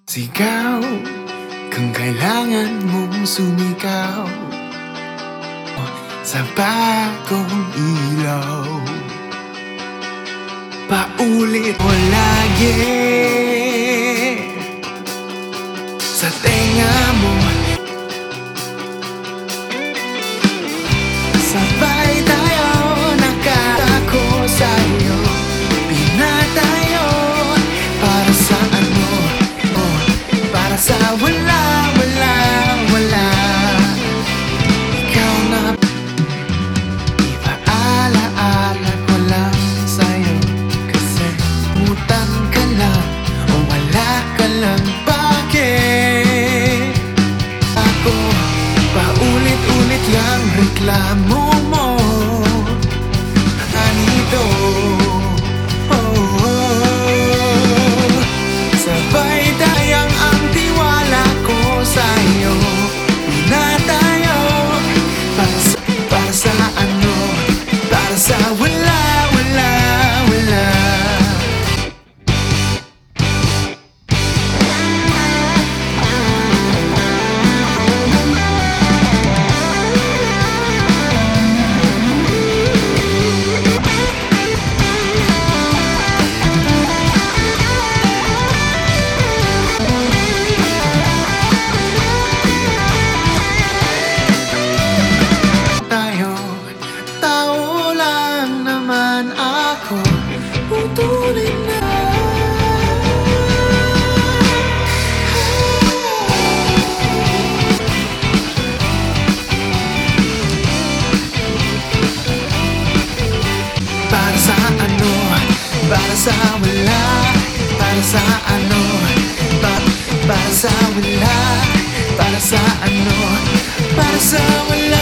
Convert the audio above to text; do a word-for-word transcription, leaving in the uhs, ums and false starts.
Sigaw kung kailangan mong sumigaw sa bagong ilaw. Paulit mo lagi sa tenga mo. Sabay tayo, nakatako sa'yo. Pinatayo para sa ano, oh, para sa wala, wala, wala. Ikaw na ipaalaala ko lang sa'yo, kasi mutan ka lang o wala ka lang. Bakit ako paulit-ulit lang reklamo mo? Ganito, oh, oh. Sabay dayang ang tiwala ko sa'yo. Pinatayo para sa, para sa ano, para sa wala, wala, wala. Putulin na. Para sa ano, para sa wala, para sa ano, para, para sa wala, para sa ano, para sa wala.